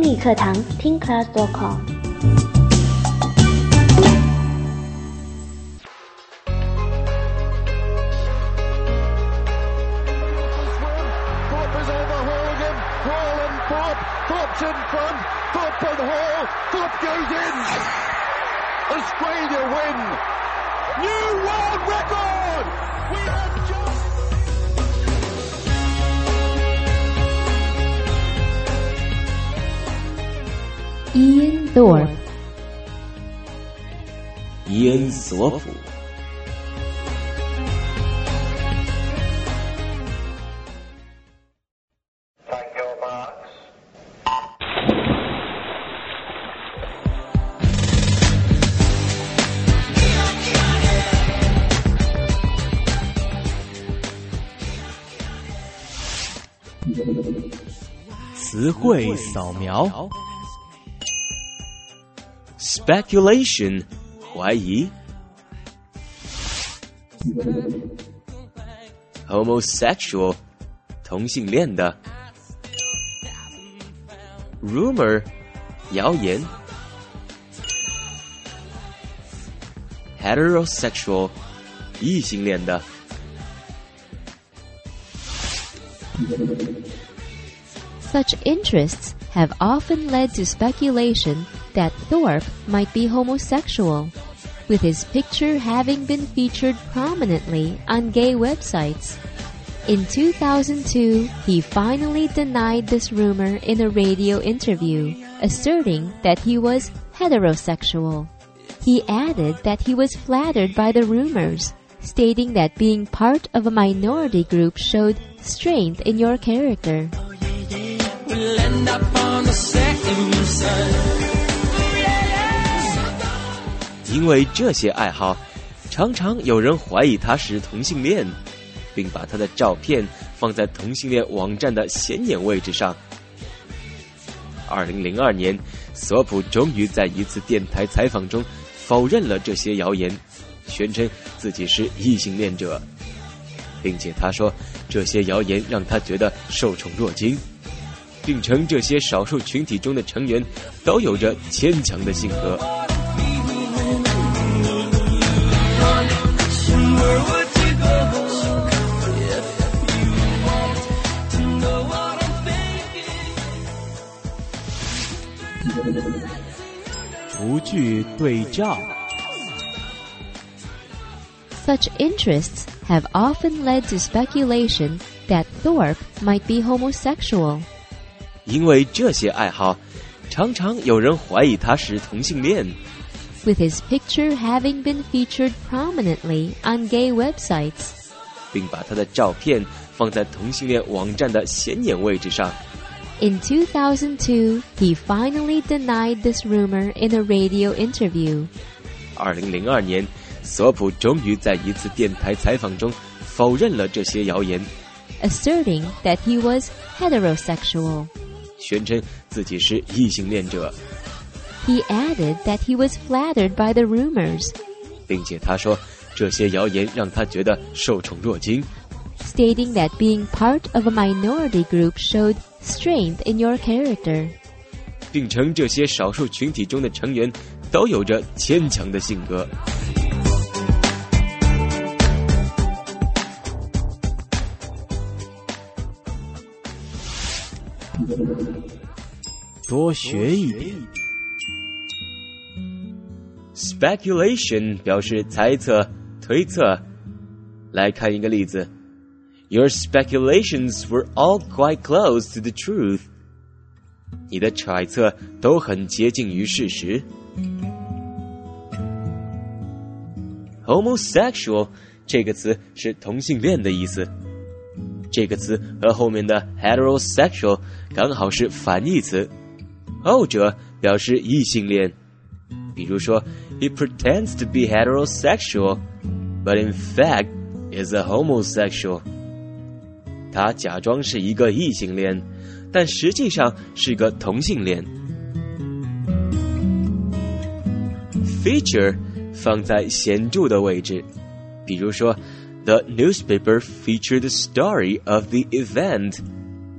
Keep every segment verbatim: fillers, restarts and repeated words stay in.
英语课堂听 class dot com。 Thorpe's in front, Thorpe and Hall, Thorpe goes in. Australia win. New world record. We have just... Ian Thorpe， 伊恩·索普。 词汇扫描 Speculation 怀疑 Homosexual 同性恋的 Rumor 谣言 Heterosexual 异性恋的 Such interests have often led to speculation that Thorpe might be homosexual, with his picture having been featured prominently on gay websites. In two thousand two, he finally denied this rumor in a radio interview, asserting that he was heterosexual. He added that he was flattered by the rumors, stating that being part of a minority group showed strength in your character. We'll end up on the same side. 因为这些爱好，常常有人怀疑他是同性恋，并把他的照片放在同性恋网站的显眼位置上。二零零二年，索普终于在一次电台采访中否认了这些谣言，宣称自己是异性恋者，并且他说这些谣言让他觉得受宠若惊，并称这些少数群体中的成员都有着坚强的性格。图句对照 Such interests have often led to speculation that Thorpe might be homosexual. 因为这些爱好，常常有人怀疑他是同性恋。 With his picture having been featured prominently on gay websites. 并把他的照片放在同性恋网站的显眼位置上。 In two thousand two, he finally denied this rumor in a radio interview. 二零零二年，索普终于在一次电台采访中否认了这些谣言， asserting that he was heterosexual. 宣称自己是异性恋者。 He added that he was flattered by the rumors. 并且他说这些谣言让他觉得受宠若惊， stating that being part of a minority group showed strength in your character. 并称这些少数群体中的成员都有着坚强的性格。多学一点。Speculation 表示猜测、推测。来看一个例子 ：Your speculations were all quite close to the truth. 你的揣测都很接近于事实。Homosexual 这个词是同性恋的意思，这个词和后面的 heterosexual 刚好是反义词，后者表示异性恋。比如说 He pretends to be heterosexual, but in fact is a homosexual. 他假装是一个异性恋，但实际上是个同性恋。Feature 放在显著的位置，比如说 The newspaper featured the story of the event.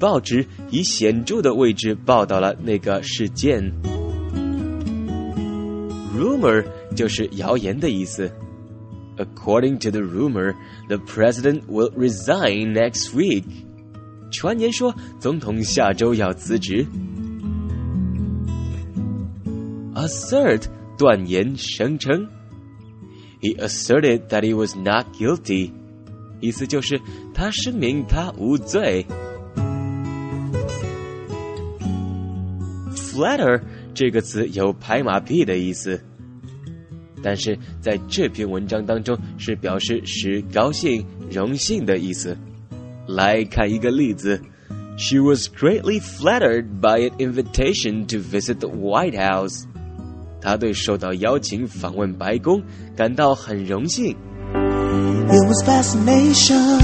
报纸以显著的位置报道了那个事件。Rumor 就是谣言的意思。According to the rumor, the president will resign next week. 传言说总统下周要辞职。Assert 断言声称。He asserted that he was not guilty. 意思就是他声明他无罪。Flatter 这个词有拍马屁的意思，但是在这篇文章当中是表示使高兴、荣幸的意思。来看一个例子 She was greatly flattered by an invitation to visit the White House. 她对受到邀请访问白宫感到很荣幸。 It was fascination.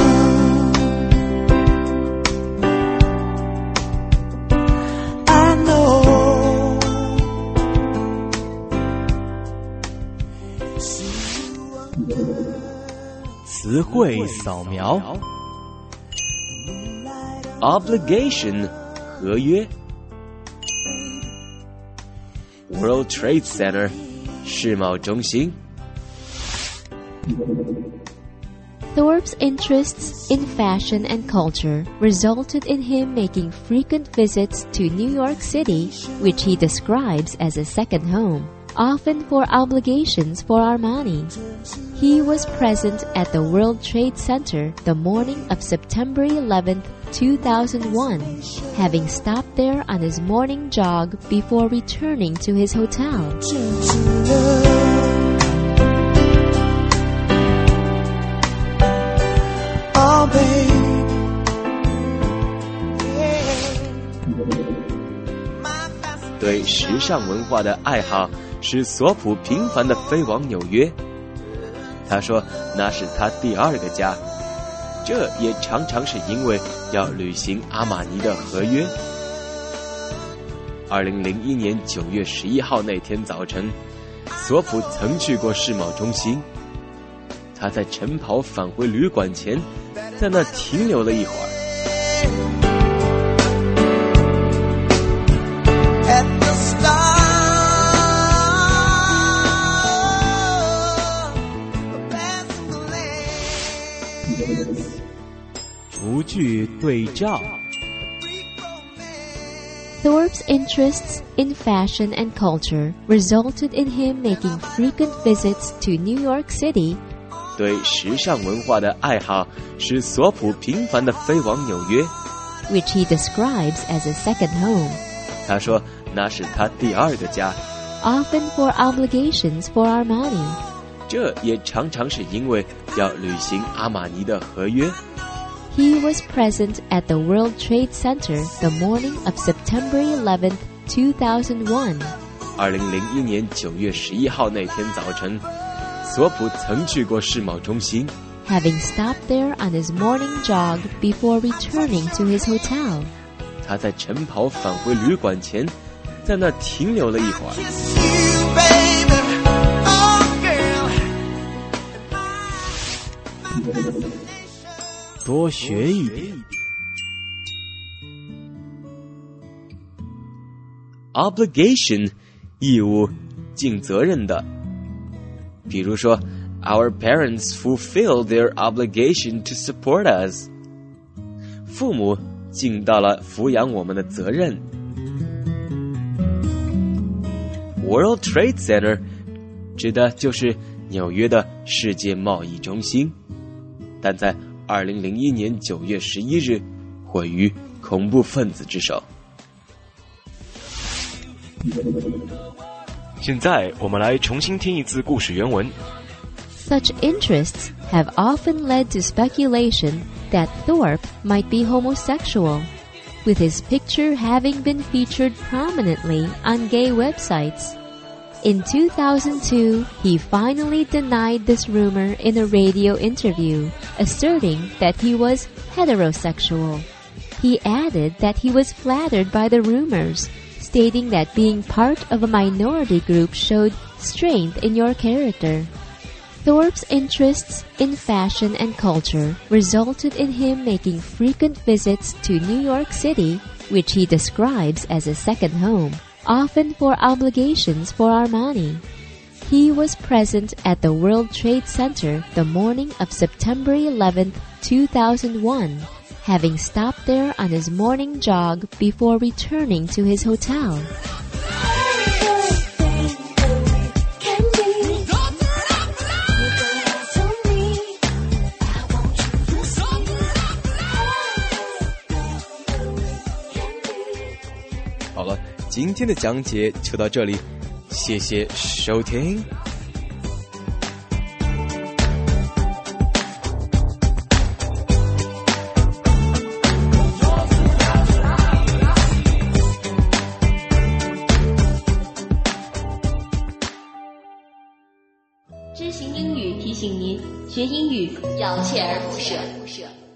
I know. 词汇扫描 Obligation 合约 World Trade Center 世贸中心。 Thorpe's interests in fashion and culture resulted in him making frequent visits to New York City, which he describes as a second home, often for obligations for Armani. He was present at the World Trade Center the morning of September eleventh, two thousand one, having stopped there on his morning jog before returning to his hotel. Oh, babe. Yeah. 对时尚文化的爱好使索普频繁地飞往纽约。他说那是他第二个家，这也常常是因为要履行阿玛尼的合约。二零零一年九月十一号那天早晨，索普曾去过世贸中心。他在晨跑返回旅馆前，在那停留了一会儿。逐句对照 Thorpe's interests in fashion and culture resulted in him making frequent visits to New York City. 对时尚文化的爱好使索普频繁地飞往纽约， which he describes as a second home, 他说那是他第二个家， often for obligations for Armani. 这也常常是因为要履行阿玛尼的合约。 He was present at the World Trade Center the morning of September eleventh, two thousand one. 二零零一年九月十一号那天早晨，索普曾去过世贸中心， having stopped there on his morning jog before returning to his hotel. 他在晨跑返回旅馆前，在那停留了一会儿。多学一点。Obligation 义务，尽责任的。比如说 Our parents fulfill their obligation to support us. 父母尽到了抚养我们的责任。World Trade Center 指的就是纽约的世界贸易中心，但在二零零一年九月十一日毁于恐怖分子之手。现在我们来重新听一次故事原文。 Such interests have often led to speculation that Thorpe might be homosexual, with his picture having been featured prominently on gay websites. In two thousand two, he finally denied this rumor in a radio interview, asserting that he was heterosexual. He added that he was flattered by the rumors, stating that being part of a minority group showed strength in your character. Thorpe's interests in fashion and culture resulted in him making frequent visits to New York City, which he describes as a second home, often for obligations for Armani. He was present at the World Trade Center the morning of September eleventh, two thousand one, having stopped there on his morning jog before returning to his hotel. 好了，今天的讲解就到这里，谢谢收听。 知行英语提醒您，学英语要锲而不舍。